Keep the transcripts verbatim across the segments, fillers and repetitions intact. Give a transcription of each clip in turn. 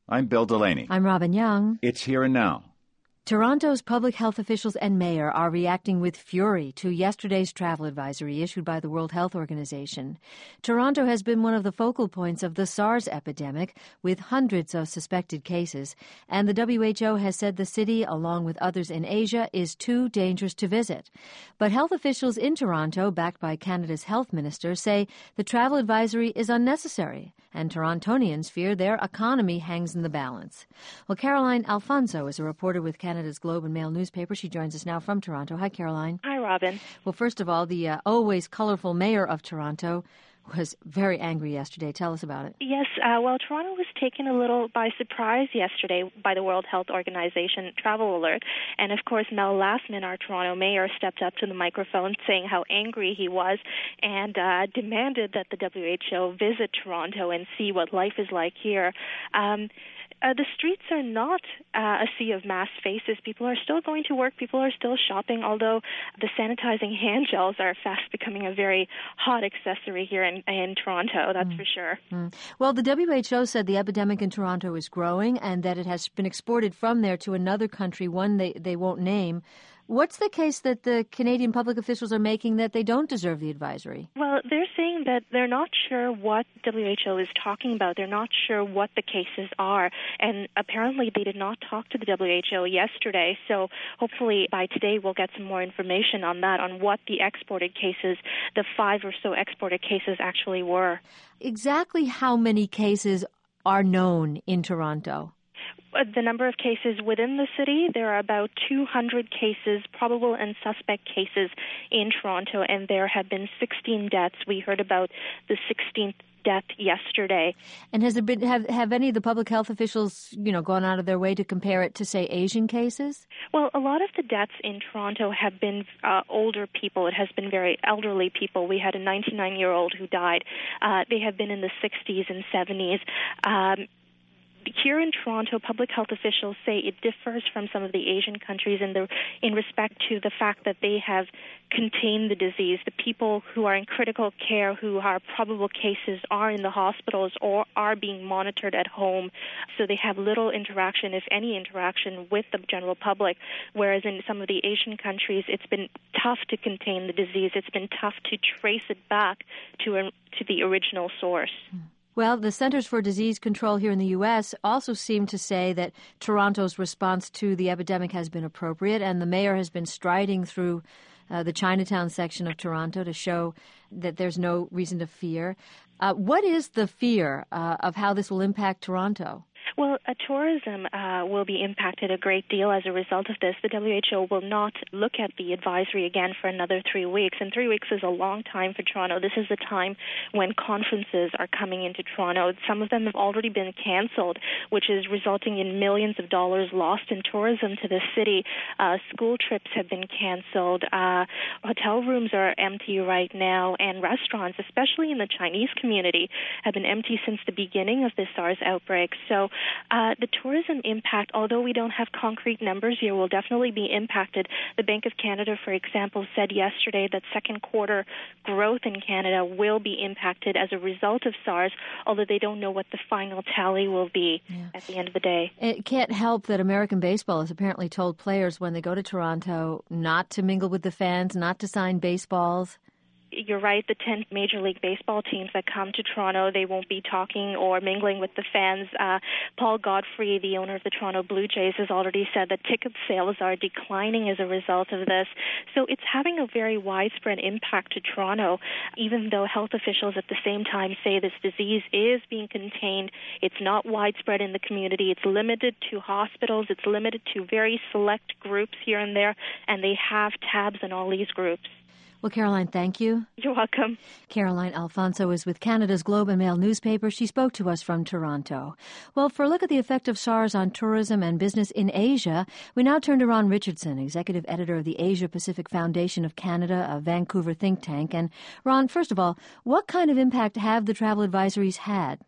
I'm Bill Delaney. I'm Robin Young. It's Here and Now. Toronto's public health officials and mayor are reacting with fury to yesterday's travel advisory issued by the World Health Organization. Toronto has been one of the focal points of the SARS epidemic, with hundreds of suspected cases, and the W H O has said the city, along with others in Asia, is too dangerous to visit. But health officials in Toronto, backed by Canada's health minister, say the travel advisory is unnecessary, and Torontonians fear their economy hangs in the balance. Well, Caroline Alfonso is a reporter with Canada. Canada's Globe and Mail newspaper. She joins us now from Toronto. Hi, Caroline. Hi, Robin. Well, first of all, the uh, always colorful mayor of Toronto was very angry yesterday. Tell us about it. Yes, uh, well, Toronto was taken a little by surprise yesterday by the World Health Organization travel alert. And, of course, Mel Lastman, our Toronto mayor, stepped up to the microphone saying how angry he was and uh, demanded that the W H O visit Toronto and see what life is like here. Um Uh, the streets are not uh, a sea of masked faces. People are still going to work. People are still shopping, although the sanitizing hand gels are fast becoming a very hot accessory here in, in Toronto, that's mm. for sure. Mm. Well, the W H O said the epidemic in Toronto is growing and that it has been exported from there to another country, one they, they won't name. What's the case that the Canadian public officials are making that they don't deserve the advisory? Well, they're saying that they're not sure what W H O is talking about. They're not sure what the cases are. And apparently they did not talk to the W H O yesterday. So hopefully by today we'll get some more information on that, on what the exported cases, the five or so exported cases actually were. Exactly how many cases are known in Toronto? The number of cases within the city, there are about two hundred cases, probable and suspect cases in Toronto, and there have been sixteen deaths. We heard about the sixteenth death yesterday. And has there been have, have any of the public health officials, you know, gone out of their way to compare it to, say, Asian cases? Well, a lot of the deaths in Toronto have been uh, older people. It has been very elderly people. We had a ninety-nine-year-old who died. Uh, they have been in the sixties and seventies. Um, Here in Toronto, public health officials say it differs from some of the Asian countries in the in respect to the fact that they have contained the disease. The people who are in critical care, who are probable cases, are in the hospitals or are being monitored at home. So they have little interaction, if any interaction, with the general public, whereas in some of the Asian countries, it's been tough to contain the disease. It's been tough to trace it back to, a, to the original source. Mm. Well, the Centers for Disease Control here in the U S also seem to say that Toronto's response to the epidemic has been appropriate, and the mayor has been striding through uh, the Chinatown section of Toronto to show that there's no reason to fear. Uh, what is the fear uh, of how this will impact Toronto? Well, uh, tourism uh, will be impacted a great deal as a result of this. The W H O will not look at the advisory again for another three weeks, and three weeks is a long time for Toronto. This is the time when conferences are coming into Toronto. Some of them have already been canceled, which is resulting in millions of dollars lost in tourism to the city. Uh, school trips have been canceled. Uh, hotel rooms are empty right now, and restaurants, especially in the Chinese community, have been empty since the beginning of the SARS outbreak. So Uh, the tourism impact, although we don't have concrete numbers here, will definitely be impacted. The Bank of Canada, for example, said yesterday that second quarter growth in Canada will be impacted as a result of SARS, although they don't know what the final tally will be yeah. at the end of the day. It can't help that American baseball has apparently told players when they go to Toronto not to mingle with the fans, not to sign baseballs. You're right, the ten Major League Baseball teams that come to Toronto, they won't be talking or mingling with the fans. Uh, Paul Godfrey, the owner of the Toronto Blue Jays, has already said that ticket sales are declining as a result of this. So it's having a very widespread impact to Toronto, even though health officials at the same time say this disease is being contained. It's not widespread in the community. It's limited to hospitals. It's limited to very select groups here and there, and they have tabs on all these groups. Well, Caroline, thank you. You're welcome. Caroline Alfonso is with Canada's Globe and Mail newspaper. She spoke to us from Toronto. Well, for a look at the effect of SARS on tourism and business in Asia, we now turn to Ron Richardson, executive editor of the Asia Pacific Foundation of Canada, a Vancouver think tank. And Ron, first of all, what kind of impact have the travel advisories had?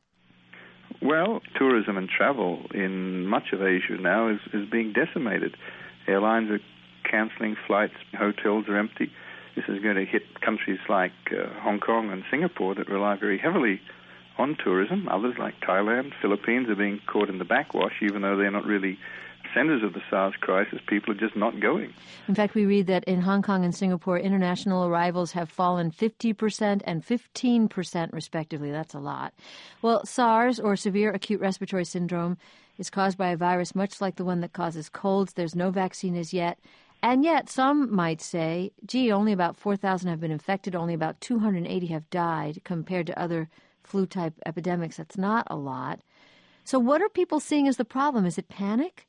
Well, tourism and travel in much of Asia now is, is being decimated. Airlines are cancelling flights, hotels are empty. This is going to hit countries like uh, Hong Kong and Singapore that rely very heavily on tourism. Others, like Thailand, Philippines, are being caught in the backwash, even though they're not really centers of the SARS crisis. People are just not going. In fact, we read that in Hong Kong and Singapore, international arrivals have fallen fifty percent and fifteen percent respectively. That's a lot. Well, SARS, or severe acute respiratory syndrome, is caused by a virus much like the one that causes colds. There's no vaccine as yet. And yet, some might say, gee, only about four thousand have been infected, only about two hundred eighty have died, compared to other flu-type epidemics. That's not a lot. So what are people seeing as the problem? Is it panic?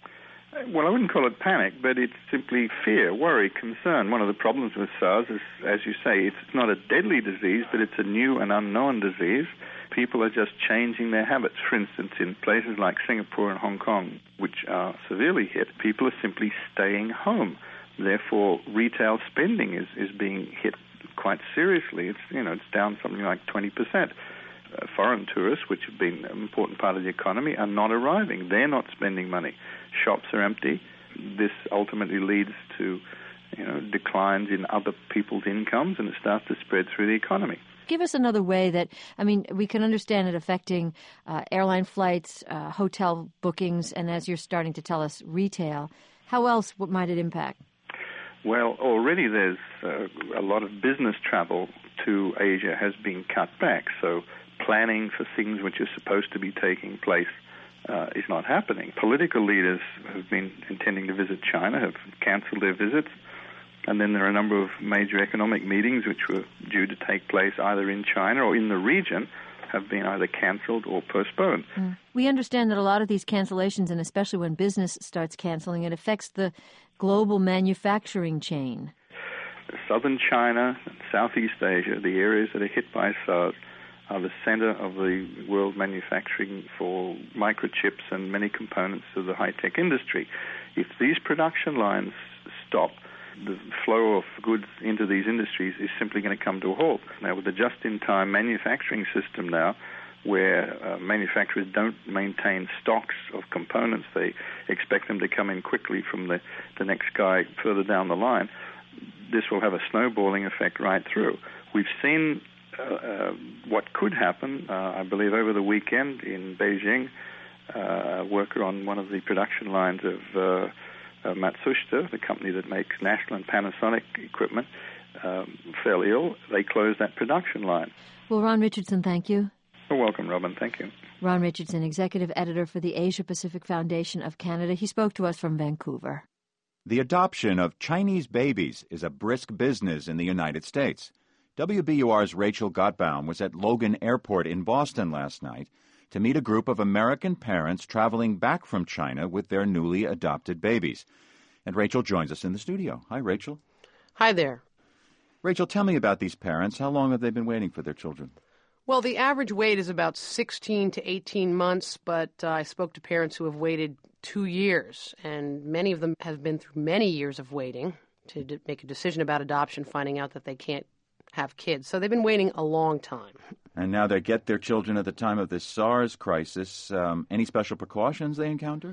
Well, I wouldn't call it panic, but it's simply fear, worry, concern. One of the problems with SARS is, as you say, it's not a deadly disease, but it's a new and unknown disease. People are just changing their habits. For instance, in places like Singapore and Hong Kong, which are severely hit, people are simply staying home. Therefore, retail spending is, is being hit quite seriously. It's, you know, it's down something like twenty percent. Uh, foreign tourists, which have been an important part of the economy, are not arriving. They're not spending money. Shops are empty. This ultimately leads to, you know, declines in other people's incomes, and it starts to spread through the economy. Give us another way that, I mean, we can understand it affecting uh, airline flights, uh, hotel bookings, and as you're starting to tell us, retail. How else what might it impact? Well, already there's uh, a lot of business travel to Asia has been cut back, so planning for things which are supposed to be taking place uh, is not happening. Political leaders who've been intending to visit China have canceled their visits, and then there are a number of major economic meetings which were due to take place either in China or in the region have been either canceled or postponed. Mm. We understand that a lot of these cancellations, and especially when business starts canceling, it affects the global manufacturing chain. Southern China and Southeast Asia, the areas that are hit by SARS, are the center of the world manufacturing for microchips and many components of the high-tech industry. If these production lines stop, the flow of goods into these industries is simply going to come to a halt. Now, with the just-in-time manufacturing system now, where uh, manufacturers don't maintain stocks of components, they expect them to come in quickly from the, the next guy further down the line, this will have a snowballing effect right through. We've seen uh, uh, what could happen, uh, I believe, over the weekend in Beijing. Uh, a worker on one of the production lines of uh, uh, Matsushita, the company that makes National and Panasonic equipment, um, fell ill. They closed that production line. Well, Ron Richardson, thank you. You're welcome, Robin. Thank you. Ron Richardson, Executive Editor for the Asia Pacific Foundation of Canada. He spoke to us from Vancouver. The adoption of Chinese babies is a brisk business in the United States. W B U R's Rachel Gottbaum was at Logan Airport in Boston last night to meet a group of American parents traveling back from China with their newly adopted babies. And Rachel joins us in the studio. Hi, Rachel. Hi there. Rachel, tell me about these parents. How long have they been waiting for their children? Well, the average wait is about sixteen to eighteen months, but uh, I spoke to parents who have waited two years, and many of them have been through many years of waiting to d- make a decision about adoption, finding out that they can't have kids. So they've been waiting a long time. And now they get their children at the time of this SARS crisis. Um, any special precautions they encounter?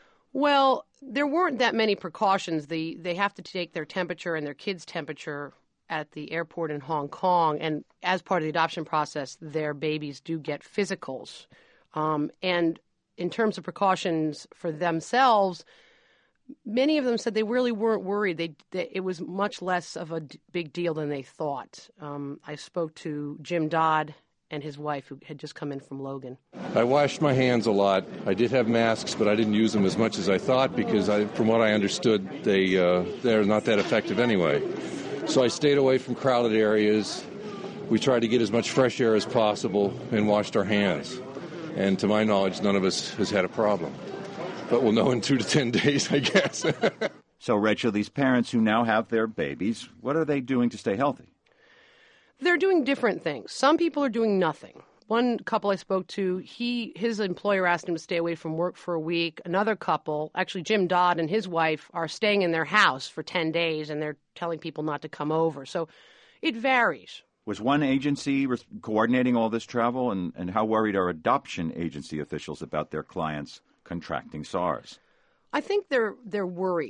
Well, there weren't that many precautions. The, they have to take their temperature and their kids' temperature at the airport in Hong Kong, and as part of the adoption process, their babies do get physicals. Um, and in terms of precautions for themselves, many of them said they really weren't worried. They, they it was much less of a d- big deal than they thought. Um, I spoke to Jim Dodd and his wife, who had just come in from Logan. I washed my hands a lot. I did have masks, but I didn't use them as much as I thought because, I, from what I understood, they uh, they're not that effective anyway. So I stayed away from crowded areas. We tried to get as much fresh air as possible and washed our hands. And to my knowledge, none of us has had a problem. But we'll know in two to ten days, I guess. So, Rachel, these parents who now have their babies, what are they doing to stay healthy? They're doing different things. Some people are doing nothing. One couple I spoke to, he his employer asked him to stay away from work for a week. Another couple, actually Jim Dodd and his wife, are staying in their house for ten days, and they're telling people not to come over. So it varies. Was one agency re- coordinating all this travel, and, and how worried are adoption agency officials about their clients contracting SARS? I think they're they're worried.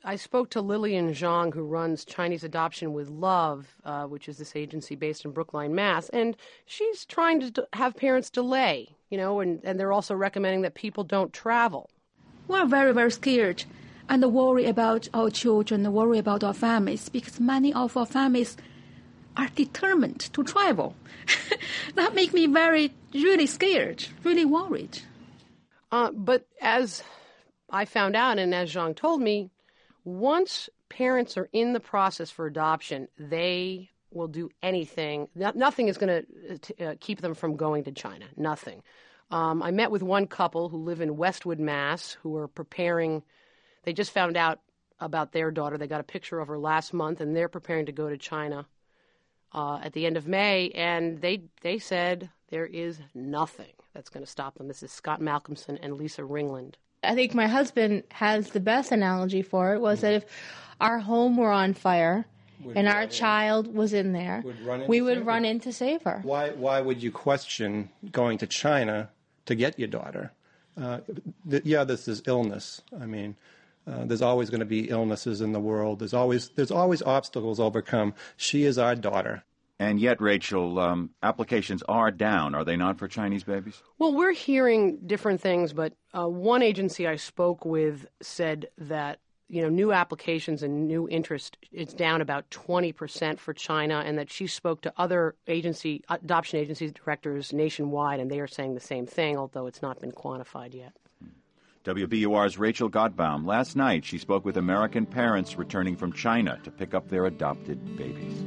I spoke to Lillian Zhang, who runs Chinese Adoption with Love, uh, which is this agency based in Brookline, Mass. And she's trying to d- have parents delay, you know, and, and they're also recommending that people don't travel. We're very, very scared and worry about our children, worry about our families, because many of our families are determined to travel. That makes me very, really scared, really worried. Uh, but as I found out, and as Zhang told me, once parents are in the process for adoption, they will do anything. No, nothing is going to uh, keep them from going to China. Nothing. Um, I met with one couple who live in Westwood, Mass, who are preparing. They just found out about their daughter. They got a picture of her last month, and they're preparing to go to China uh, at the end of May. And they they said there is nothing that's going to stop them. This is Scott Malcolmson and Lisa Ringland. I think my husband has the best analogy for it, was that if our home were on fire would and our child was in there, would we would run in to save her. Why, why would you question going to China to get your daughter? Uh, th- yeah, this is illness. I mean, uh, there's always going to be illnesses in the world. There's always, there's always obstacles overcome. She is our daughter. And yet, Rachel, um, applications are down, are they not, for Chinese babies? Well, we're hearing different things, but uh, one agency I spoke with said that, you know, new applications and new interest, it's down about twenty percent for China, and that she spoke to other agency adoption agency directors nationwide, and they are saying the same thing, although it's not been quantified yet. W B U R's Rachel Gottbaum. Last night, she spoke with American parents returning from China to pick up their adopted babies.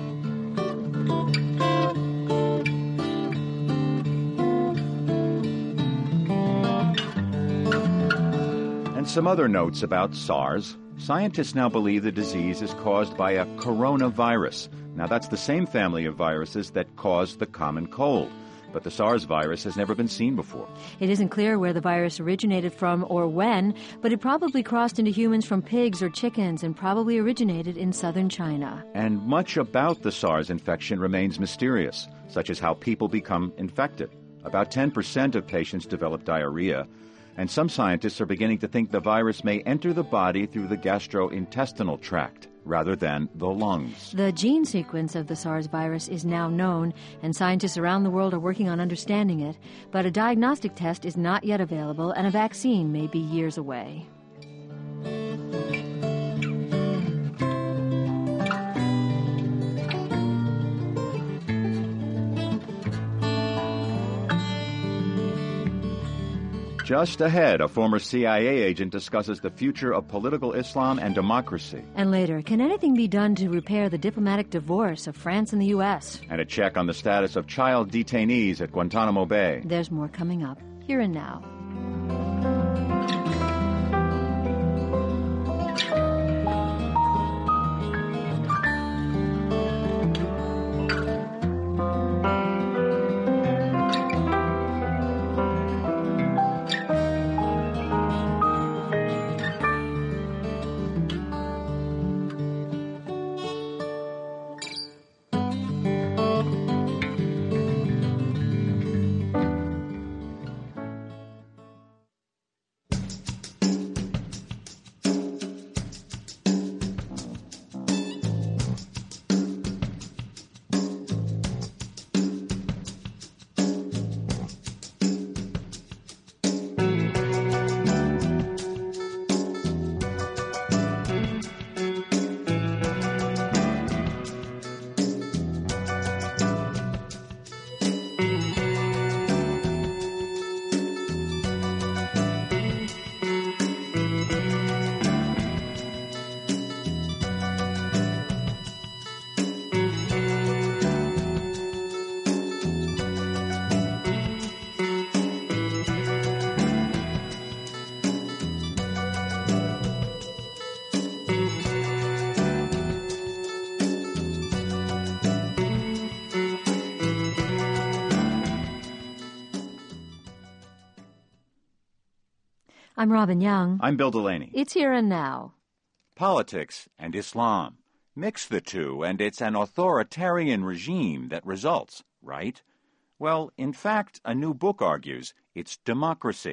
And some other notes about SARS. Scientists now believe the disease is caused by a coronavirus. Now, that's the same family of viruses that cause the common cold. But the SARS virus has never been seen before. It isn't clear where the virus originated from or when, but it probably crossed into humans from pigs or chickens and probably originated in southern China. And much about the SARS infection remains mysterious, such as how people become infected. About ten percent of patients develop diarrhea, and some scientists are beginning to think the virus may enter the body through the gastrointestinal tract rather than the lungs. The gene sequence of the SARS virus is now known, and scientists around the world are working on understanding it, but a diagnostic test is not yet available, and a vaccine may be years away. Just ahead, a former C I A agent discusses the future of political Islam and democracy. And later, can anything be done to repair the diplomatic divorce of France and the U S? And a check on the status of child detainees at Guantanamo Bay. There's more coming up, here and now. I'm Robin Young. I'm Bill Delaney. It's Here and Now. Politics and Islam. Mix the two, and it's an authoritarian regime that results, right? Well, in fact, a new book argues it's democracy.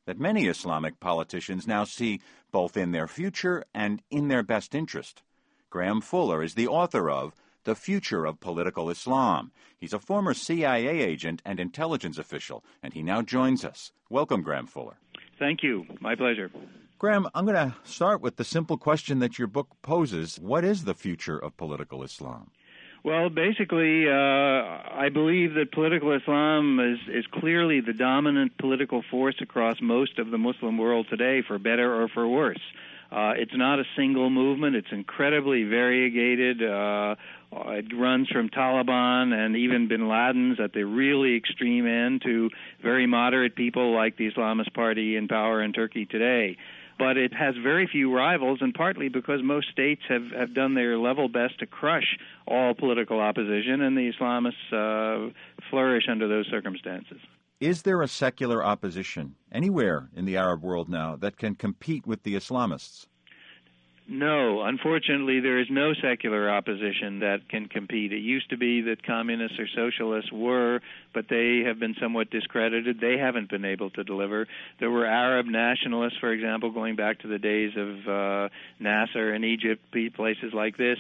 that many Islamic politicians now see both in their future and in their best interest. Graham Fuller is the author of The Future of Political Islam. He's a former C I A agent and intelligence official, and he now joins us. Welcome, Graham Fuller. Thank you. My pleasure. Graham, I'm going to start with the simple question that your book poses. What is the future of political Islam? Well, basically, uh, I believe that political Islam is, is clearly the dominant political force across most of the Muslim world today, for better or for worse. Uh, it's not a single movement. It's incredibly variegated. Uh, it runs from Taliban and even bin Laden's at the really extreme end to very moderate people like the Islamist Party in power in Turkey today. But it has very few rivals, and partly because most states have, have done their level best to crush all political opposition, and the Islamists uh, flourish under those circumstances. Is there a secular opposition anywhere in the Arab world now that can compete with the Islamists? No, unfortunately, there is no secular opposition that can compete. It used to be that communists or socialists were, but they have been somewhat discredited. They haven't been able to deliver. There were Arab nationalists, for example, going back to the days of uh, Nasser in Egypt, places like this.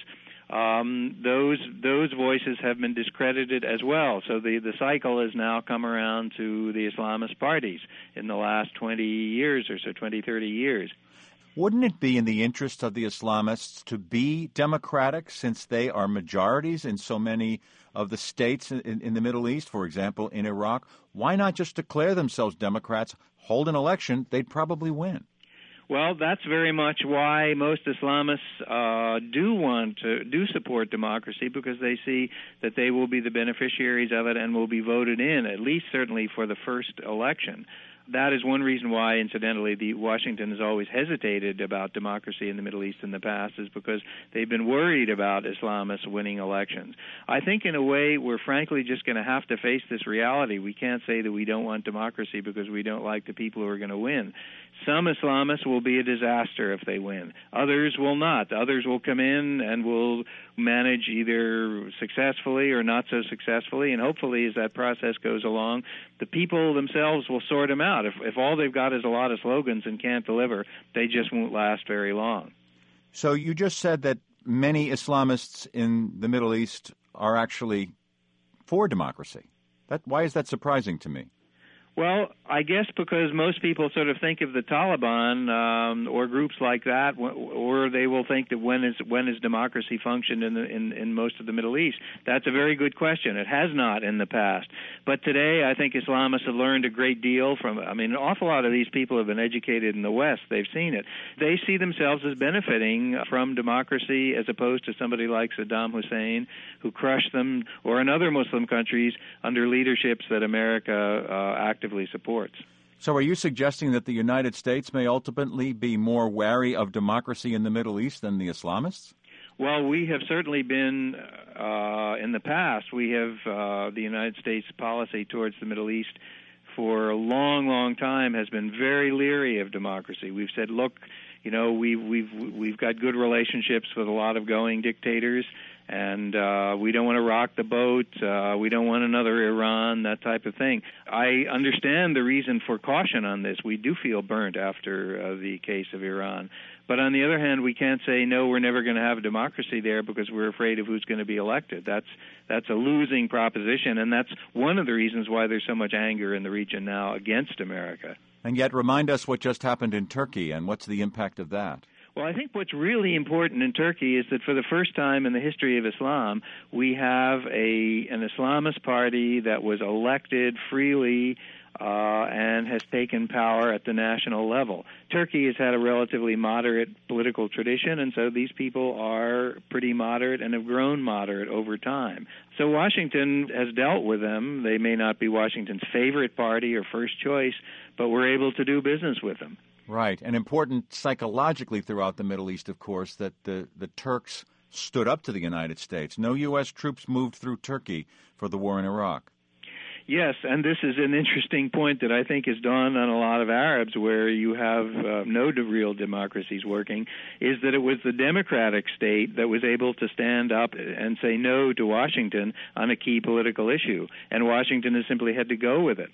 Um, those those voices have been discredited as well. So the, the cycle has now come around to the Islamist parties in the last twenty years or so, twenty, thirty years. Wouldn't it be in the interest of the Islamists to be democratic, since they are majorities in so many of the states in, in the Middle East, for example, in Iraq? Why not just declare themselves Democrats, hold an election? They'd probably win. Well, that's very much why most Islamists uh, do want to do support democracy, because they see that they will be the beneficiaries of it and will be voted in, at least certainly for the first election. That is one reason why, incidentally, the Washington has always hesitated about democracy in the Middle East in the past, is because they've been worried about Islamists winning elections. I think, in a way, we're frankly just going to have to face this reality. We can't say that we don't want democracy because we don't like the people who are going to win. Some Islamists will be a disaster if they win. Others will not. Others will come in and will manage either successfully or not so successfully, and hopefully as that process goes along, the people themselves will sort them out. If, if all they've got is a lot of slogans and can't deliver, they just won't last very long. So you just said that many Islamists in the Middle East are actually for democracy. That, why is that surprising to me? Well, I guess because most people sort of think of the Taliban um, or groups like that, or they will think that when is when is democracy functioned in, the, in in most of the Middle East? That's a very good question. It has not in the past, but today I think Islamists have learned a great deal from. I mean, an awful lot of these people have been educated in the West. They've seen it. They see themselves as benefiting from democracy, as opposed to somebody like Saddam Hussein, who crushed them, or in other Muslim countries under leaderships that America uh, actively supports. So are you suggesting that the United States may ultimately be more wary of democracy in the Middle East than the Islamists? Well, we have certainly been, uh, in the past, we have uh, the United States policy towards the Middle East for a long, long time has been very leery of democracy. We've said, look, you know, we've, we've, we've got good relationships with a lot of going dictators, and uh, we don't want to rock the boat, uh, we don't want another Iran, that type of thing. I understand the reason for caution on this. We do feel burnt after uh, the case of Iran. But on the other hand, we can't say, no, we're never going to have a democracy there because we're afraid of who's going to be elected. That's that's a losing proposition, and that's one of the reasons why there's so much anger in the region now against America. And yet, remind us what just happened in Turkey, and what's the impact of that? Well, I think what's really important in Turkey is that for the first time in the history of Islam, we have a an Islamist party that was elected freely uh, and has taken power at the national level. Turkey has had a relatively moderate political tradition, and so these people are pretty moderate and have grown moderate over time. So Washington has dealt with them. They may not be Washington's favorite party or first choice, but we're able to do business with them. Right, and important psychologically throughout the Middle East, of course, that the, the Turks stood up to the United States. No U S troops moved through Turkey for the war in Iraq. Yes, and this is an interesting point that I think has dawned on a lot of Arabs, where you have uh, no real democracies working, is that it was the democratic state that was able to stand up and say no to Washington on a key political issue, and Washington has simply had to go with it.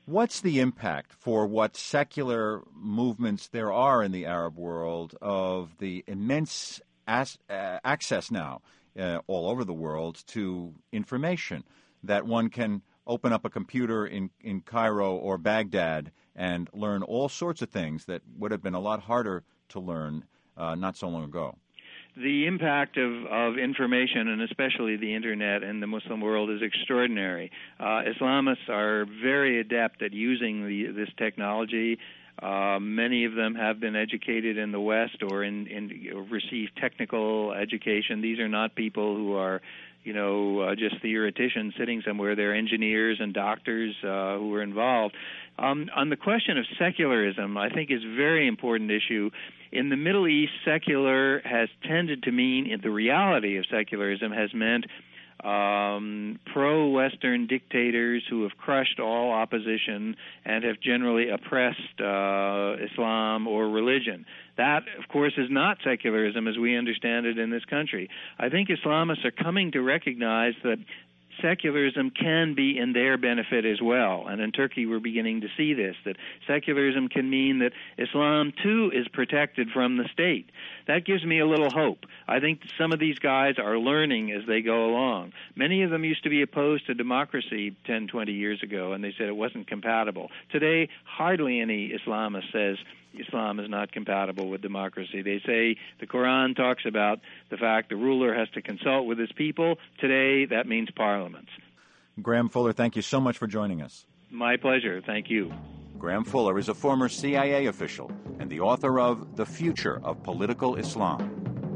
What's the impact for what secular movements there are in the Arab world of the immense as, uh, access now uh, all over the world to information, that one can open up a computer in, in Cairo or Baghdad and learn all sorts of things that would have been a lot harder to learn uh, not so long ago? The impact of, of information, and especially the Internet in the Muslim world, is extraordinary. Uh, Islamists are very adept at using the, this technology. Uh, many of them have been educated in the West or in, in received technical education. These are not people who are, you know, uh, just theoreticians sitting somewhere. They're engineers and doctors uh, who are involved. Um, on the question of secularism, I think is a very important issue. In the Middle East, secular has tended to mean, the reality of secularism has meant um, pro-Western dictators who have crushed all opposition and have generally oppressed uh, Islam or religion. That, of course, is not secularism as we understand it in this country. I think Islamists are coming to recognize that secularism can be in their benefit as well. And in Turkey, we're beginning to see this, that secularism can mean that Islam, too, is protected from the state. That gives me a little hope. I think some of these guys are learning as they go along. Many of them used to be opposed to democracy ten, twenty years ago, and they said it wasn't compatible. Today, hardly any Islamist says Islam is not compatible with democracy. They say the Quran talks about the fact the ruler has to consult with his people. Today, that means parliaments. Graham Fuller, thank you so much for joining us. My pleasure. Thank you. Graham Fuller is a former C I A official and the author of The Future of Political Islam.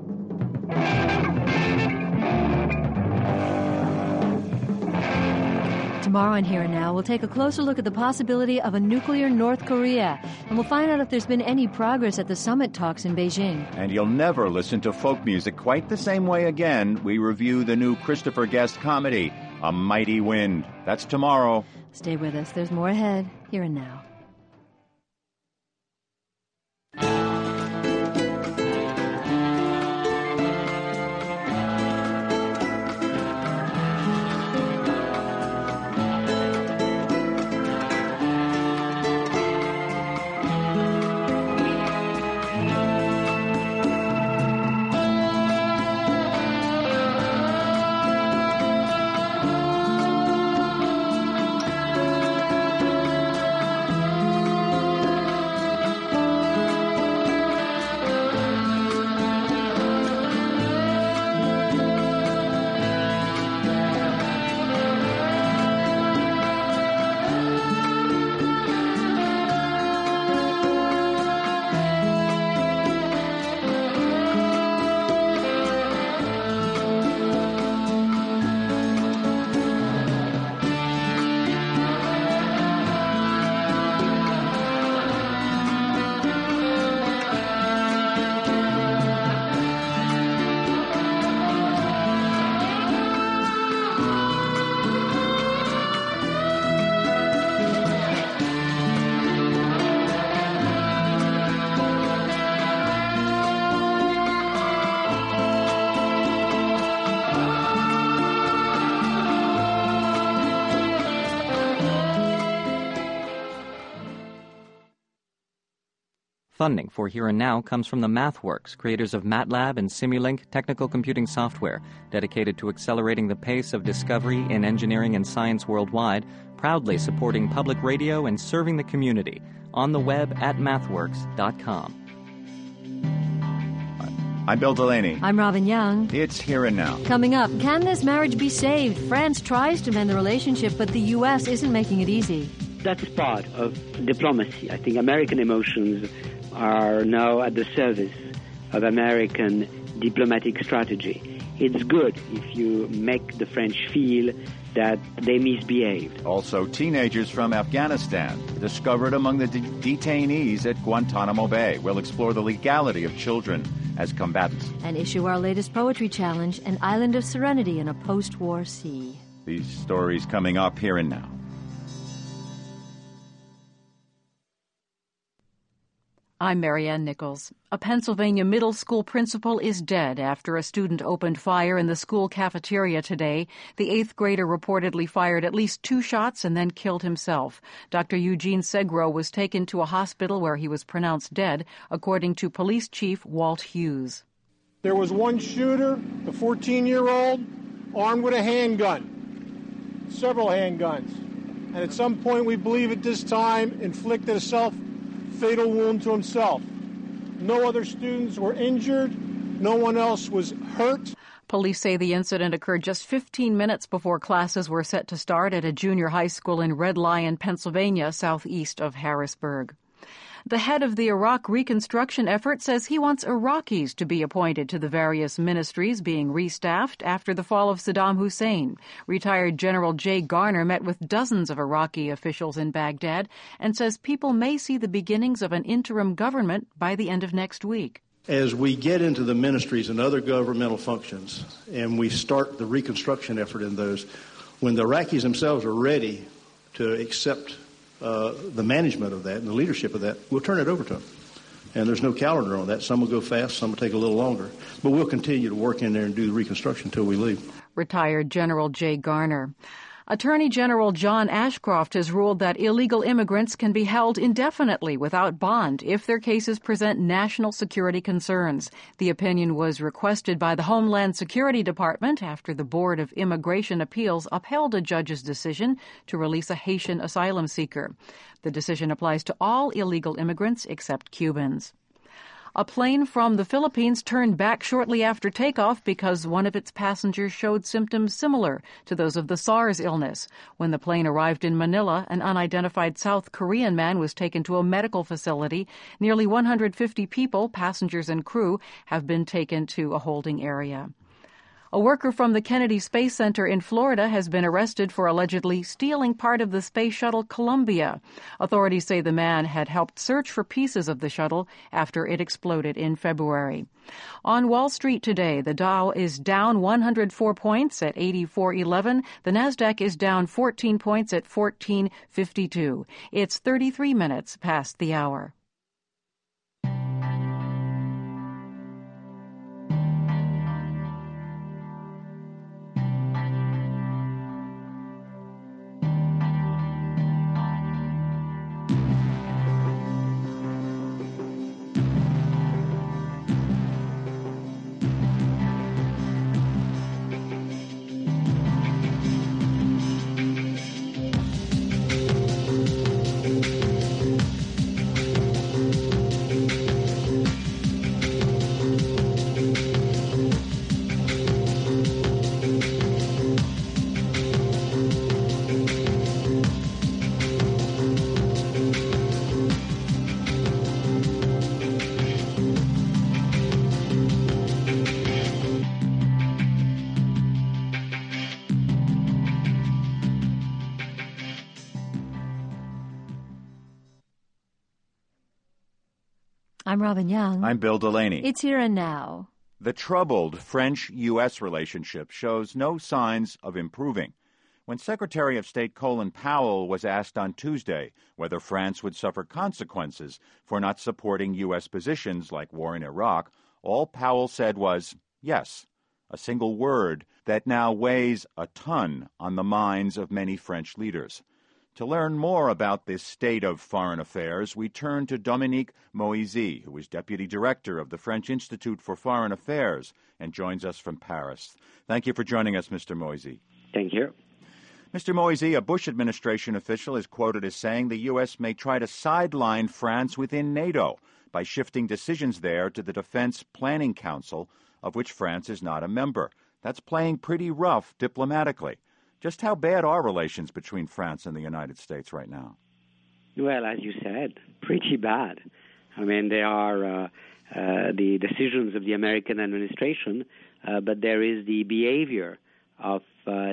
Tomorrow on Here and Now, we'll take a closer look at the possibility of a nuclear North Korea, and we'll find out if there's been any progress at the summit talks in Beijing. And you'll never listen to folk music quite the same way again. We review the new Christopher Guest comedy, A Mighty Wind. That's tomorrow. Stay with us. There's more ahead. Here and Now. Funding for Here and Now comes from the MathWorks, creators of MATLAB and Simulink technical computing software, dedicated to accelerating the pace of discovery in engineering and science worldwide, proudly supporting public radio and serving the community. On the web at mathworks dot com. I'm Bill Delaney. I'm Robin Young. It's Here and Now. Coming up, can this marriage be saved? France tries to mend the relationship, but the U S isn't making it easy. That's part of diplomacy. I think American emotions are now at the service of American diplomatic strategy. It's good if you make the French feel that they misbehaved. Also, teenagers from Afghanistan discovered among the de- detainees at Guantanamo Bay. We'll explore the legality of children as combatants. And issue our latest poetry challenge, An Island of Serenity in a Post-War Sea. These stories coming up Here and Now. I'm Marianne Nichols. A Pennsylvania middle school principal is dead after a student opened fire in the school cafeteria today. The eighth grader reportedly fired at least two shots and then killed himself. Doctor Eugene Segro was taken to a hospital where he was pronounced dead, according to Police Chief Walt Hughes. There was one shooter, the fourteen-year-old, armed with a handgun, several handguns. And at some point, we believe at this time, inflicted a self-fatal wound to himself. No other students were injured. No one else was hurt. Police say the incident occurred just fifteen minutes before classes were set to start at a junior high school in Red Lion, Pennsylvania, southeast of Harrisburg. The head of the Iraq reconstruction effort says he wants Iraqis to be appointed to the various ministries being restaffed after the fall of Saddam Hussein. Retired General Jay Garner met with dozens of Iraqi officials in Baghdad and says people may see the beginnings of an interim government by the end of next week. As we get into the ministries and other governmental functions and we start the reconstruction effort in those, when the Iraqis themselves are ready to accept Uh, the management of that and the leadership of that, we'll turn it over to them. And there's no calendar on that. Some will go fast, some will take a little longer. But we'll continue to work in there and do the reconstruction until we leave. Retired General Jay Garner. Attorney General John Ashcroft has ruled that illegal immigrants can be held indefinitely without bond if their cases present national security concerns. The opinion was requested by the Homeland Security Department after the Board of Immigration Appeals upheld a judge's decision to release a Haitian asylum seeker. The decision applies to all illegal immigrants except Cubans. A plane from the Philippines turned back shortly after takeoff because one of its passengers showed symptoms similar to those of the SARS illness. When the plane arrived in Manila, an unidentified South Korean man was taken to a medical facility. Nearly one hundred fifty people, passengers and crew, have been taken to a holding area. A worker from the Kennedy Space Center in Florida has been arrested for allegedly stealing part of the space shuttle Columbia. Authorities say the man had helped search for pieces of the shuttle after it exploded in February. On Wall Street today, the Dow is down one hundred four points at eighty-four eleven. The Nasdaq is down fourteen points at fourteen fifty-two. It's thirty-three minutes past the hour. I'm Robin Young. I'm Bill Delaney. It's Here and Now. The troubled French-U S relationship shows no signs of improving. When Secretary of State Colin Powell was asked on Tuesday whether France would suffer consequences for not supporting U S positions like war in Iraq, all Powell said was, yes, a single word that now weighs a ton on the minds of many French leaders. To learn more about this state of foreign affairs, we turn to Dominique Moisy, who is Deputy Director of the French Institute for Foreign Affairs and joins us from Paris. Thank you for joining us, Mister Moisy. Thank you. Mister Moisy, a Bush administration official is quoted as saying the U S may try to sideline France within NATO by shifting decisions there to the Defense Planning Council, of which France is not a member. That's playing pretty rough diplomatically. Just how bad are relations between France and the United States right now? Well, as you said, pretty bad. I mean, there are uh, uh, the decisions of the American administration, uh, but there is the behavior of uh,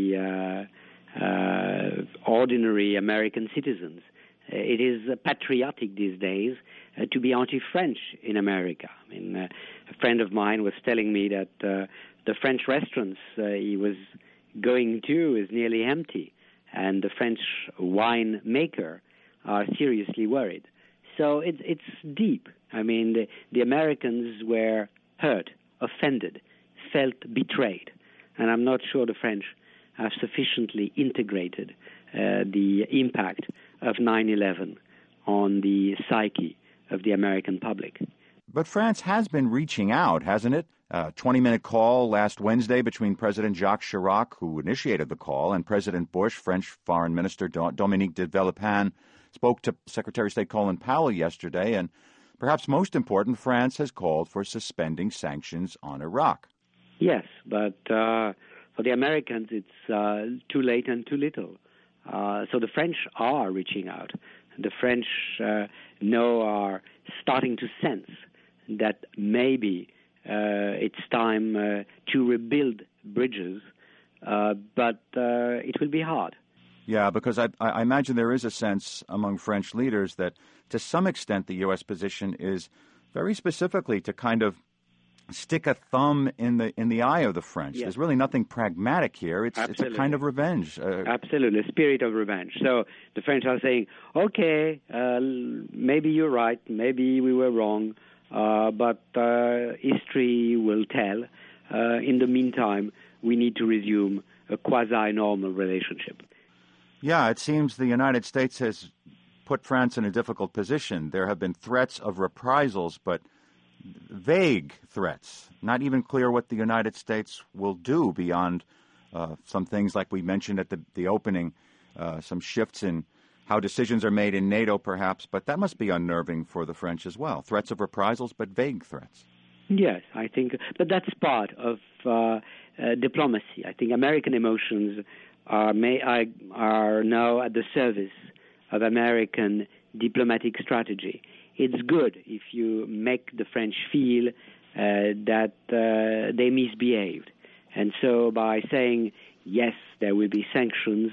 the uh, uh, ordinary American citizens. Uh, it is uh, patriotic these days uh, to be anti-French in America. I mean, uh, a friend of mine was telling me that uh, the French restaurants uh, he was going to is nearly empty, and the French wine maker are seriously worried. So it, it's deep. I mean, the, the Americans were hurt, offended, felt betrayed. And I'm not sure the French have sufficiently integrated uh, the impact of nine eleven on the psyche of the American public. But France has been reaching out, hasn't it? A twenty-minute call last Wednesday between President Jacques Chirac, who initiated the call, and President Bush. French Foreign Minister Dominique de Villepin spoke to Secretary of State Colin Powell yesterday, and perhaps most important, France has called for suspending sanctions on Iraq. Yes, but uh, for the Americans, it's uh, too late and too little. Uh, so the French are reaching out. The French uh, know, are starting to sense that maybe uh, it's time uh, to rebuild bridges, uh, but uh, it will be hard. Yeah, because I, I imagine there is a sense among French leaders that to some extent the U S position is very specifically to kind of stick a thumb in the in the eye of the French. Yes. There's really nothing pragmatic here. It's Absolutely. It's a kind of revenge. Uh, Absolutely, a spirit of revenge. So the French are saying, okay, uh, maybe you're right, maybe we were wrong, uh, but uh, history will tell. Uh, in the meantime, we need to resume a quasi-normal relationship. Yeah, it seems the United States has put France in a difficult position. There have been threats of reprisals, but vague threats, not even clear what the United States will do beyond uh, some things like we mentioned at the, the opening, uh, some shifts in how decisions are made in NATO perhaps, but that must be unnerving for the French as well. Threats of reprisals, but vague threats. Yes, I think, but that's part of uh, uh, diplomacy. I think American emotions are, may, are now at the service of American diplomatic strategy. It's good if you make the French feel uh, that uh, they misbehaved. And so by saying, yes, there will be sanctions,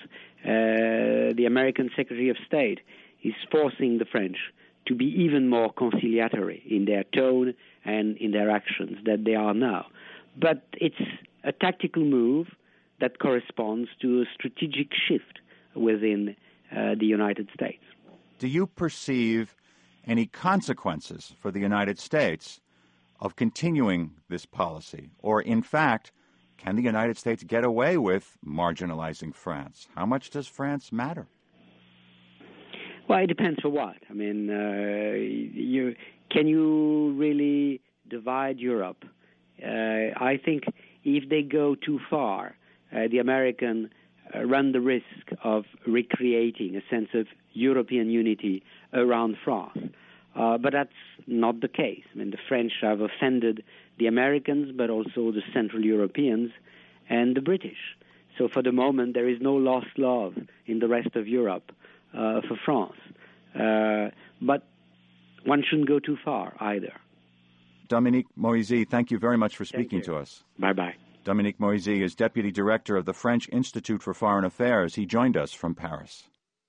uh, the American Secretary of State is forcing the French to be even more conciliatory in their tone and in their actions than they are now. But it's a tactical move that corresponds to a strategic shift within uh, the United States. Do you perceive any consequences for the United States of continuing this policy? Or, in fact, can the United States get away with marginalizing France? How much does France matter? Well, it depends for what. I mean, uh, you, can you really divide Europe? Uh, I think if they go too far, uh, the Americans uh, run the risk of recreating a sense of European unity around France. Uh, but that's not the case. I mean, the French have offended the Americans, but also the Central Europeans and the British. So for the moment, there is no lost love in the rest of Europe uh, for France. Uh, but one shouldn't go too far either. Dominique Moisy, thank you very much for speaking to us. Bye-bye. Dominique Moisy is Deputy Director of the French Institute for Foreign Affairs. He joined us from Paris.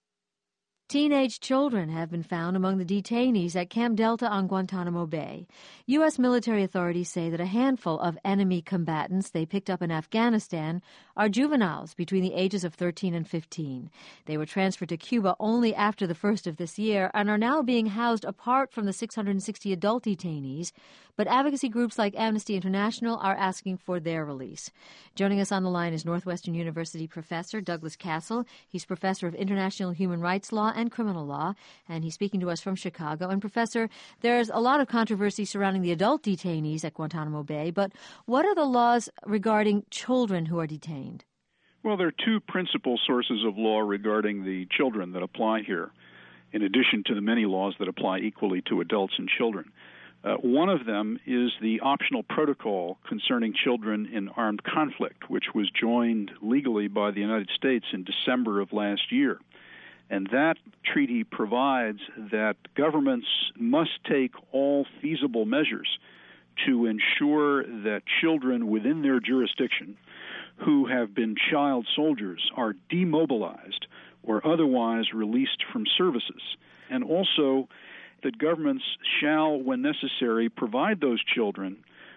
Teenage children have been found among the detainees at Camp Delta on Guantanamo Bay. U S military authorities say that a handful of enemy combatants they picked up in Afghanistan are juveniles between the ages of thirteen and fifteen. They were transferred to Cuba only after the first of this year and are now being housed apart from the six hundred sixty adult detainees, but advocacy groups like Amnesty International are asking for their release. Joining us on the line is Northwestern University professor Douglas Castle. He's professor of international human rights law and criminal law, and he's speaking to us from Chicago. And Professor, there's a lot of controversy surrounding the adult detainees at Guantanamo Bay, but what are the laws regarding children who are detained? Well, there are two principal sources of law regarding the children that apply here, in addition to the many laws that apply equally to adults and children. Uh, one of them is the optional protocol concerning children in armed conflict, which was joined legally by the United States in December of last year. And that treaty provides that governments must take all feasible measures to ensure that children within their jurisdiction who have been child soldiers are demobilized or otherwise released from services. And also that governments shall, when necessary, provide those children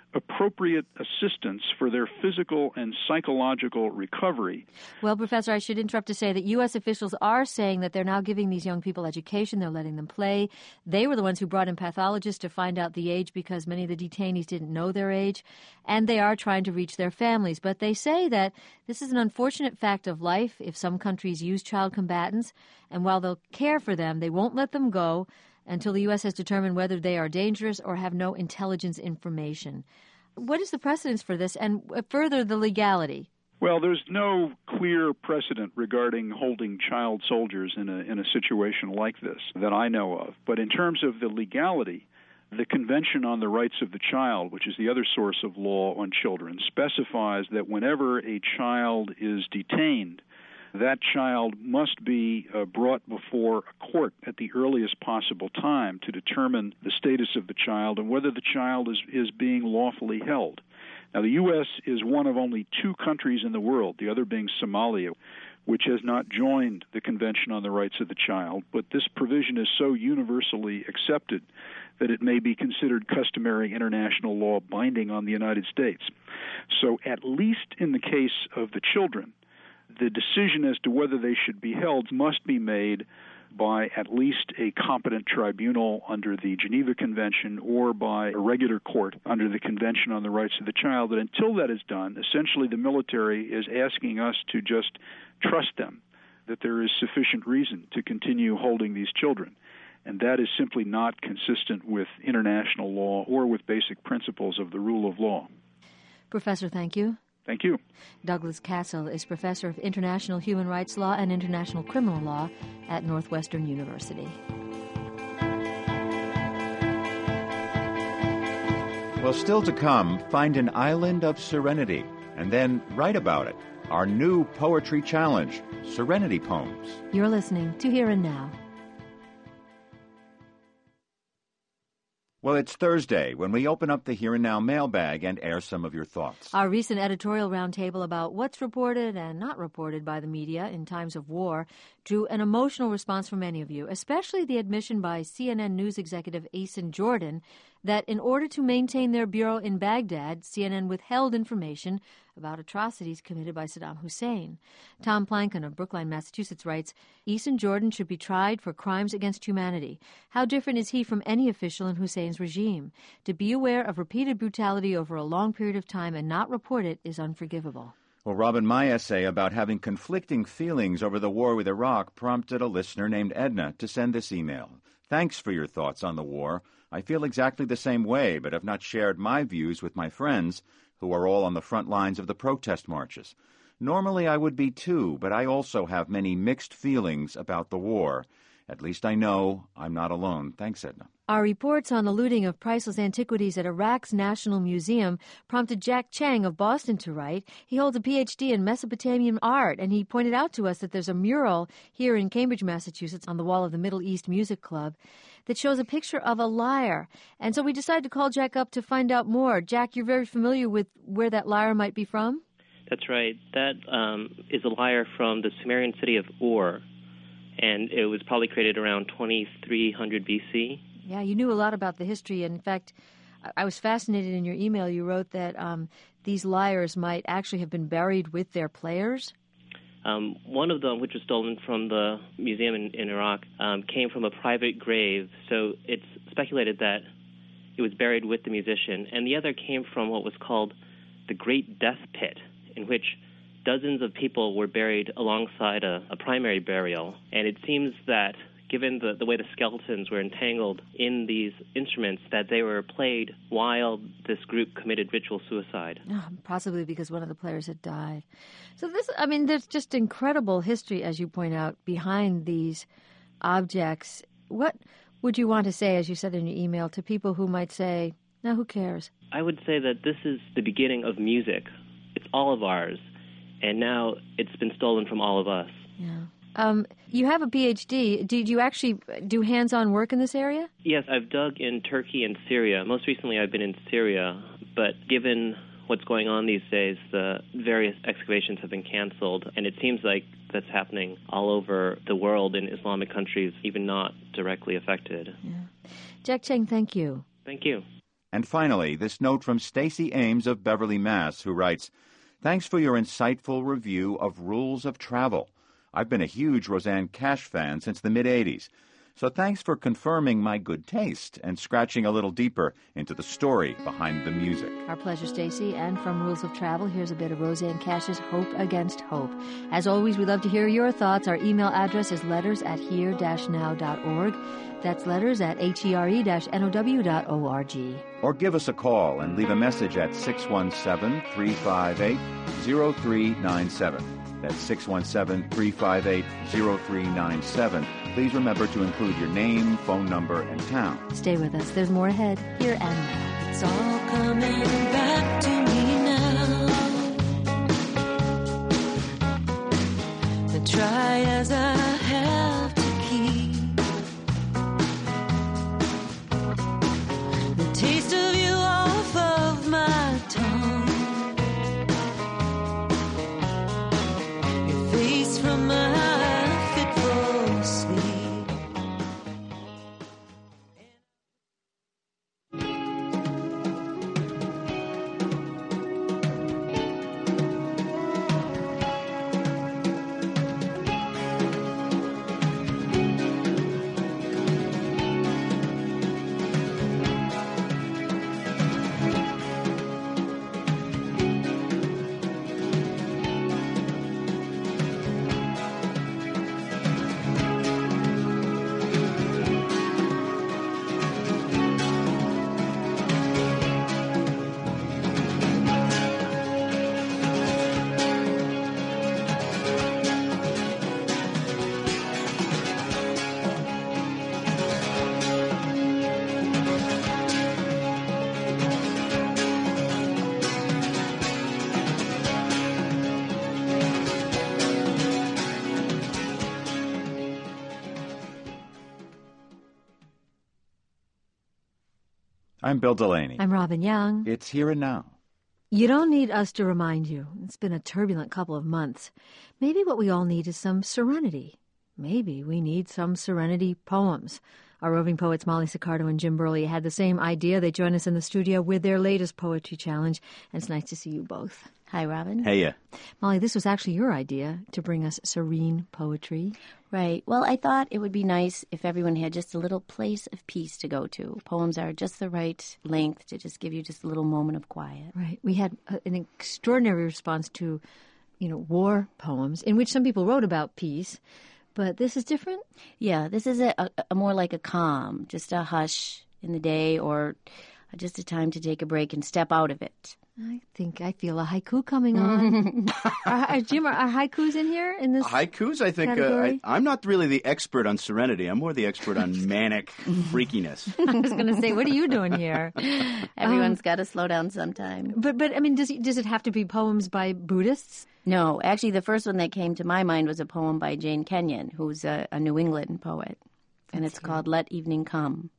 appropriate assistance for their physical and psychological recovery. Well, Professor, I should interrupt to say that U S officials are saying that they're now giving these young people education. They're letting them play. They were the ones who brought in pathologists to find out the age because many of the detainees didn't know their age. And they are trying to reach their families. But they say that this is an unfortunate fact of life if some countries use child combatants. And while they'll care for them, they won't let them go until the U S has determined whether they are dangerous or have no intelligence information. What is the precedence for this, and further, the legality? Well, there's no clear precedent regarding holding child soldiers in a in a situation like this that I know of. But in terms of the legality, the Convention on the Rights of the Child, which is the other source of law on children, specifies that whenever a child is detained, that child must be uh, brought before a court at the earliest possible time to determine the status of the child and whether the child is, is being lawfully held. Now, the U S is one of only two countries in the world, the other being Somalia, which has not joined the Convention on the Rights of the Child, but this provision is so universally accepted that it may be considered customary international law binding on the United States. So at least in the case of the children, the decision as to whether they should be held must be made by at least a competent tribunal under the Geneva Convention or by a regular court under the Convention on the Rights of the Child. And until that is done, essentially the military is asking us to just trust them, that there is sufficient reason to continue holding these children. And that is simply not consistent with international law or with basic principles of the rule of law. Professor, thank you. Thank you. Douglas Castle is professor of international human rights law and international criminal law at Northwestern University. Well, still to come, find an island of serenity and then write about it. Our new poetry challenge, Serenity Poems. You're listening to Here and Now. Well, it's Thursday when we open up the Here and Now mailbag and air some of your thoughts. Our recent editorial roundtable about what's reported and not reported by the media in times of war drew an emotional response from many of you, especially the admission by C N N News executive Asen Jordan that in order to maintain their bureau in Baghdad, C N N withheld information about atrocities committed by Saddam Hussein. Tom Plankin of Brookline, Massachusetts writes, Asen Jordan should be tried for crimes against humanity. How different is he from any official in Hussein's regime? To be aware of repeated brutality over a long period of time and not report it is unforgivable. Well, Robin, my essay about having conflicting feelings over the war with Iraq prompted a listener named Edna to send this email. Thanks for your thoughts on the war. I feel exactly the same way, but have not shared my views with my friends, who are all on the front lines of the protest marches. Normally I would be too, but I also have many mixed feelings about the war. At least I know I'm not alone. Thanks, Edna. Our reports on the looting of priceless antiquities at Iraq's National Museum prompted Jack Chang of Boston to write. He holds a P H D in Mesopotamian art, and he pointed out to us that there's a mural here in Cambridge, Massachusetts, on the wall of the Middle East Music Club that shows a picture of a lyre. And so we decided to call Jack up to find out more. Jack, you're very familiar with where that lyre might be from? That's right. That um, is a lyre from the Sumerian city of Ur, and it was probably created around twenty-three hundred B C. Yeah, you knew a lot about the history. In fact, I was fascinated in your email. You wrote that um, these lyres might actually have been buried with their players. Um, one of them, which was stolen from the museum in, in Iraq, um, came from a private grave. So it's speculated that it was buried with the musician. And the other came from what was called the Great Death Pit, in which dozens of people were buried alongside a, a primary burial. And it seems that given the, the way the skeletons were entangled in these instruments, that they were played while this group committed ritual suicide. Oh, possibly because one of the players had died. So this, I mean, there's just incredible history, as you point out, behind these objects. What would you want to say, as you said in your email, to people who might say, no, who cares? I would say that this is the beginning of music. It's all of ours, and now it's been stolen from all of us. Yeah. Um, you have a P H D. Did you actually do hands-on work in this area? Yes, I've dug in Turkey and Syria. Most recently I've been in Syria, but given what's going on these days, the various excavations have been canceled, and it seems like that's happening all over the world in Islamic countries, even not directly affected. Yeah. Jack Chang, thank you. Thank you. And finally, this note from Stacy Ames of Beverly, Mass., who writes, "Thanks for your insightful review of Rules of Travel. I've been a huge Rosanne Cash fan since the mid-eighties, so thanks for confirming my good taste and scratching a little deeper into the story behind the music." Our pleasure, Stacy. And from Rules of Travel, here's a bit of Rosanne Cash's Hope Against Hope. As always, we'd love to hear your thoughts. Our email address is letters at here dash now dot org. That's letters at here dash now dot org. Or give us a call and leave a message at six one seven, three five eight, zero three nine seven. That's six one seven, three five eight, zero three nine seven. Please remember to include your name, phone number, and town. Stay with us. There's more ahead, here and now. It's all coming back to me now. And try as I have to keep the taste of you off of my tongue. From my fitful sleep. I'm Bill Delaney. I'm Robin Young. It's Here and Now. You don't need us to remind you. It's been a turbulent couple of months. Maybe what we all need is some serenity. Maybe we need some serenity poems. Our roving poets Molly Sicardo and Jim Burley had the same idea. They join us in the studio with their latest poetry challenge, and it's nice to see you both. Hi, Robin. Hey, yeah. Molly, this was actually your idea to bring us serene poetry. Right. Well, I thought it would be nice if everyone had just a little place of peace to go to. Poems are just the right length to just give you just a little moment of quiet. Right. We had a, an extraordinary response to, you know, war poems in which some people wrote about peace. But this is different? Yeah, this is a, a, a more like a calm, just a hush in the day or just a time to take a break and step out of it. I think I feel a haiku coming on. are, are, Jim, are, are haikus in here in this Haikus, I think, uh, I, I'm not really the expert on serenity. I'm more the expert on manic freakiness. I was going to say, what are you doing here? Everyone's um, got to slow down sometime. But, but I mean, does, does it have to be poems by Buddhists? No, actually, the first one that came to my mind was a poem by Jane Kenyon, who's a, a New England poet, and That's it's good. called Let Evening Come.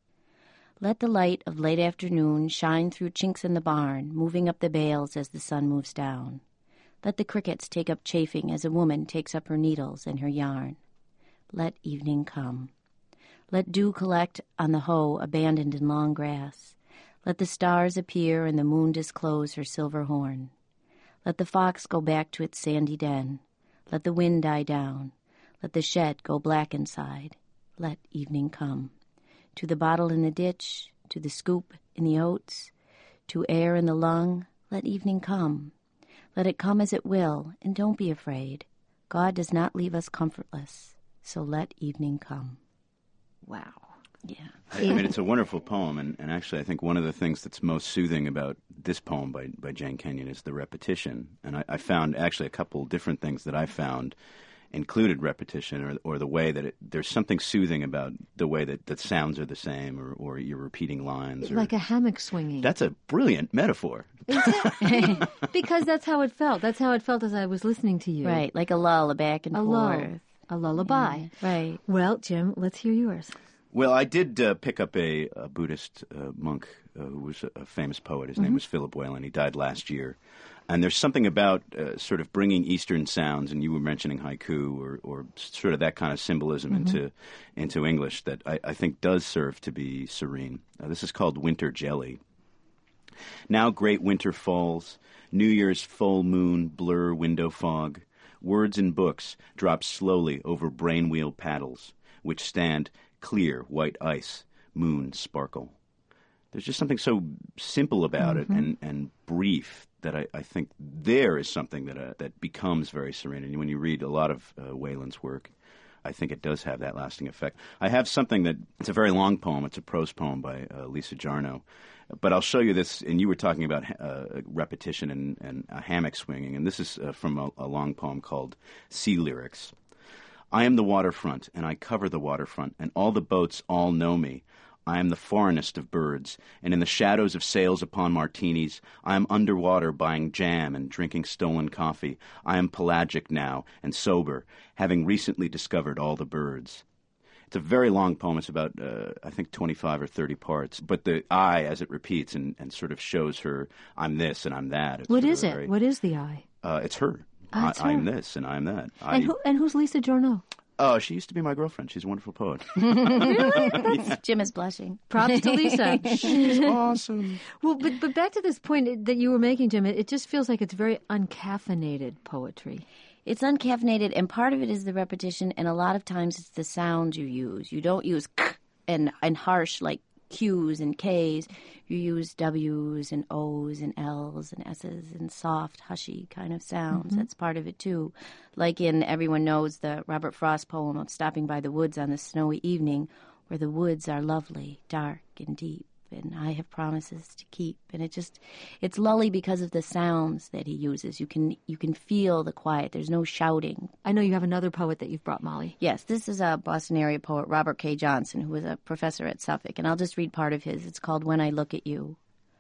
Let the light of late afternoon shine through chinks in the barn, moving up the bales as the sun moves down. Let the crickets take up chafing as a woman takes up her needles and her yarn. Let evening come. Let dew collect on the hoe abandoned in long grass. Let the stars appear and the moon disclose her silver horn. Let the fox go back to its sandy den. Let the wind die down. Let the shed go black inside. Let evening come. To the bottle in the ditch, to the scoop in the oats, to air in the lung, let evening come. Let it come as it will, and don't be afraid. God does not leave us comfortless, so let evening come. Wow. Yeah. I, I mean, it's a wonderful poem, and, and actually I think one of the things that's most soothing about this poem by, by Jane Kenyon is the repetition. And I, I found actually a couple different things that I found included repetition or or the way that it, there's something soothing about the way that, that sounds are the same or, or you're repeating lines. Or, like a hammock swinging. That's a brilliant metaphor. Is it? Because that's how it felt. That's how it felt as I was listening to you. Right, like a lull, a back and a forth. Lull, a lullaby. Yeah, right. Well, Jim, let's hear yours. Well, I did uh, pick up a, a Buddhist uh, monk uh, who was a, a famous poet. His mm-hmm. name was Philip Whalen. He died last year. And there's something about uh, sort of bringing Eastern sounds, and you were mentioning haiku or, or sort of that kind of symbolism mm-hmm. into into English that I, I think does serve to be serene. Uh, this is called Winter Jelly. Now great winter falls, New Year's full moon blur window fog. Words in books drop slowly over brain wheel paddles, which stand clear white ice, moon sparkle. There's just something so simple about mm-hmm. it and, and brief that I, I think there is something that uh, that becomes very serene. And when you read a lot of uh, Whelan's work, I think it does have that lasting effect. I have something that, it's a very long poem. It's a prose poem by uh, Lisa Jarnow. But I'll show you this, and you were talking about uh, repetition and, and uh, hammock swinging, and this is uh, from a, a long poem called Sea Lyrics. I am the waterfront, and I cover the waterfront, and all the boats all know me. I am the foreignest of birds, and in the shadows of sails upon martinis, I am underwater buying jam and drinking stolen coffee. I am pelagic now and sober, having recently discovered all the birds. It's a very long poem. It's about, uh, I think, twenty-five or thirty parts. But the I, as it repeats and, and sort of shows her, I'm this and I'm that. It's what is it? Very, what is the I? Uh, it's her. Oh, it's I, her. I'm this and I'm that. I, and, who, and who's Lisa Jarnow? Oh, she used to be my girlfriend. She's a wonderful poet. Really? Yeah. Jim is blushing. Props to Lisa. She's awesome. Well, but but back to this point that you were making, Jim, it, it just feels like it's very uncaffeinated poetry. It's uncaffeinated, and part of it is the repetition, and a lot of times it's the sounds you use. You don't use k and, and harsh like Q's and K's. You use W's and O's and L's and S's and soft, hushy kind of sounds. Mm-hmm. That's part of it, too. Like in Everyone Knows, the Robert Frost poem of Stopping by the Woods on the Snowy Evening, where the woods are lovely, dark, and deep, and I have promises to keep. And it just, it's lully because of the sounds that he uses. You can you can feel the quiet. There's no shouting. I know you have another poet that you've brought, Molly. Yes, this is a Boston area poet, Robert K. Johnson, who was a professor at Suffolk. And I'll just read part of his. It's called When I Look at You.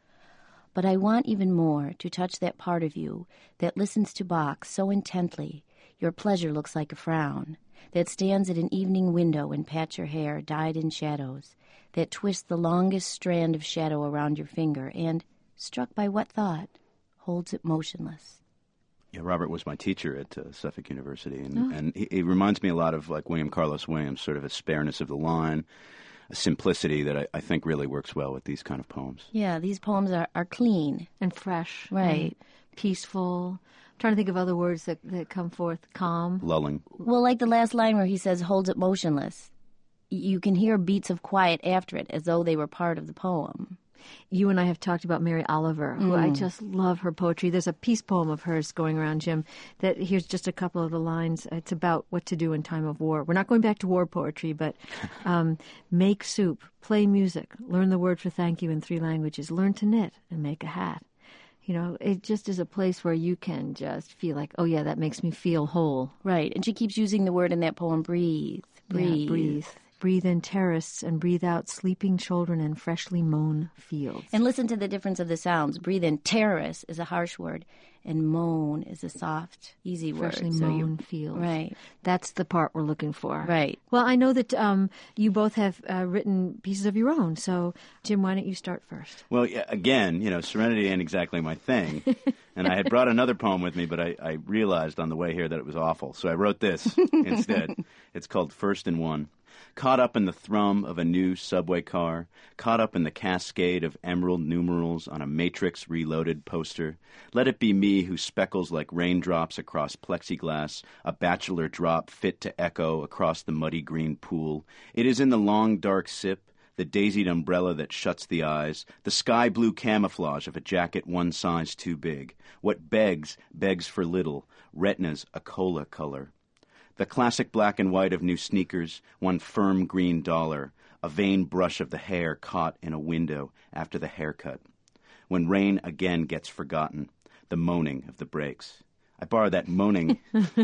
But I want even more to touch that part of you that listens to Bach so intently, your pleasure looks like a frown, that stands at an evening window and pats your hair dyed in shadows, that twists the longest strand of shadow around your finger and, struck by what thought, holds it motionless. Yeah, Robert was my teacher at uh, Suffolk University, and, Oh. and he, he reminds me a lot of like William Carlos Williams, sort of a spareness of the line, a simplicity that I, I think really works well with these kind of poems. Yeah, these poems are, are clean. And fresh. Right. And peaceful. I'm trying to think of other words that, that come forth. Calm. Lulling. Well, like the last line where he says, holds it motionless. You can hear beats of quiet after it as though they were part of the poem. You and I have talked about Mary Oliver, who Mm. I just love her poetry. There's a peace poem of hers going around, Jim, that here's just a couple of the lines. It's about what to do in time of war. We're not going back to war poetry, but um, make soup, play music, learn the word for thank you in three languages, learn to knit and make a hat. You know, it just is a place where you can just feel like, oh, yeah, that makes me feel whole. Right, and she keeps using the word in that poem, breathe, breathe. Yeah, breathe. Breathe in terraces and breathe out sleeping children and freshly mown fields. And listen to the difference of the sounds. Breathe in, terrace is a harsh word, and moan is a soft, easy word. Freshly So mown you- fields. Right. That's the part we're looking for. Right. Well, I know that um, you both have uh, written pieces of your own. So, Jim, why don't you start first? Well, yeah, again, you know, serenity ain't exactly my thing. And I had brought another poem with me, but I, I realized on the way here that it was awful. So I wrote this instead. It's called First in One. Caught up in the thrum of a new subway car, caught up in the cascade of emerald numerals on a Matrix Reloaded poster. Let it be me who speckles like raindrops across plexiglass, a bachelor drop fit to echo across the muddy green pool. It is in the long dark sip, the daisied umbrella that shuts the eyes, the sky blue camouflage of a jacket one size too big. What begs, begs for little, retinas a cola color. The classic black and white of new sneakers, one firm green dollar, a vain brush of the hair caught in a window after the haircut. When rain again gets forgotten, the moaning of the brakes. I borrowed that moaning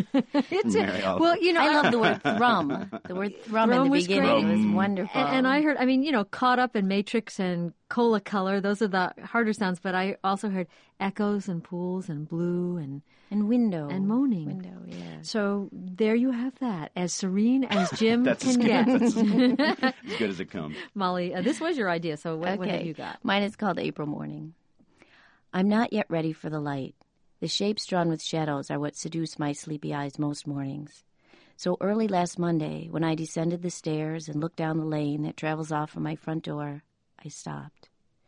It's from Mary Oliver. Well, you know, I love the word thrum. The word thrum, in Thrum the was beginning great. was Thrum. wonderful. And, and I heard, I mean, you know, caught up in Matrix and cola color. Those are the harder sounds. But I also heard echoes and pools and blue and and window and moaning. Window, yeah. So there you have that, as serene as Jim That's can as get. good, that's as good as it comes. Molly, uh, this was your idea. So what, what have Okay. you got? Mine is called April Morning. I'm not yet ready for the light. The shapes drawn with shadows are what seduce my sleepy eyes most mornings. So early last Monday, when I descended the stairs and looked down the lane that travels off from my front door, I stopped.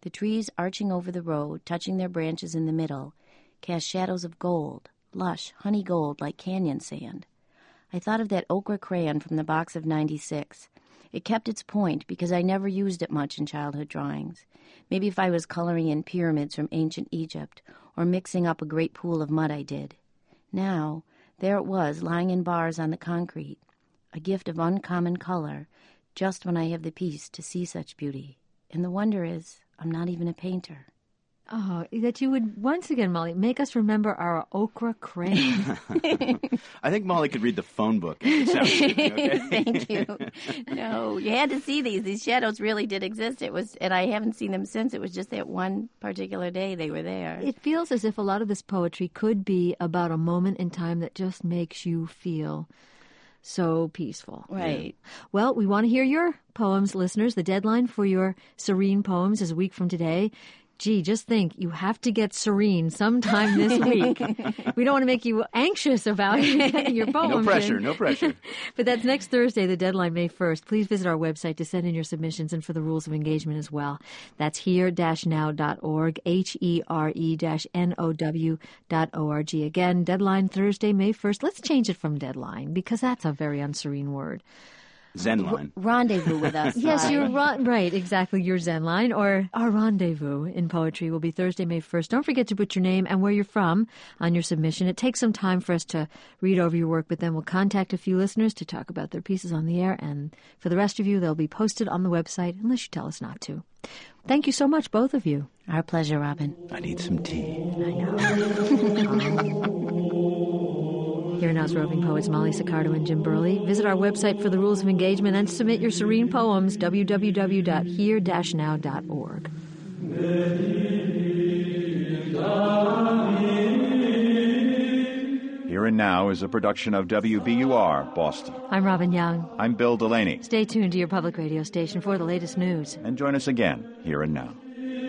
The trees arching over the road, touching their branches in the middle, cast shadows of gold, lush, honey gold like canyon sand. I thought of that ochre crayon from the box of ninety-six. It kept its point because I never used it much in childhood drawings. Maybe if I was coloring in pyramids from ancient Egypt or mixing up a great pool of mud I did. Now, there it was, lying in bars on the concrete, a gift of uncommon color, just when I have the peace to see such beauty. And the wonder is, I'm not even a painter. Oh, that you would, once again, Molly, make us remember our ochre crayon. I think Molly could read the phone book. And it sounds good, okay? Thank you. No, you had to see these. These shadows really did exist. It was, and I haven't seen them since. It was just that one particular day they were there. It feels as if a lot of this poetry could be about a moment in time that just makes you feel so peaceful. Right. Well, we want to hear your poems, listeners. The deadline for your serene poems is a week from today. Gee, just think, you have to get serene sometime this week. We don't want to make you anxious about getting your poems No pressure, in. no pressure. But that's next Thursday, the deadline, May first. Please visit our website to send in your submissions and for the rules of engagement as well. That's here dash now dot org, H E R E dash N O W dot O R G. Again, deadline Thursday, May first. Let's change it from deadline because that's a very unserene word. Zen line. R- rendezvous with us. Yes, right. you're right, right, exactly, your Zen line. Or our rendezvous in poetry will be Thursday, May first. Don't forget to put your name and where you're from on your submission. It takes some time for us to read over your work, but then we'll contact a few listeners to talk about their pieces on the air. And for the rest of you, they'll be posted on the website, unless you tell us not to. Thank you so much, both of you. Our pleasure, Robin. I need some tea. I know. um, Here now's roving poets Molly Sicardo and Jim Burley. Visit our website for the rules of engagement and submit your serene poems, w w w dot here dash now dot org. Here and Now is a production of W B U R, Boston. I'm Robin Young. I'm Bill Delaney. Stay tuned to your public radio station for the latest news. And join us again, Here and Now.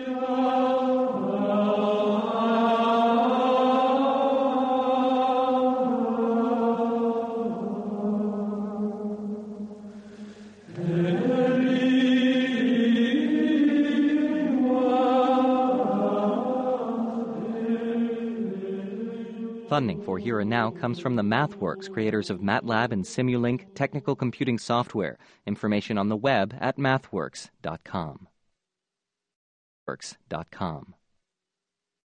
Funding for Here and Now comes from the MathWorks, creators of MATLAB and Simulink technical computing software. Information on the web at mathworks dot com. Works dot com.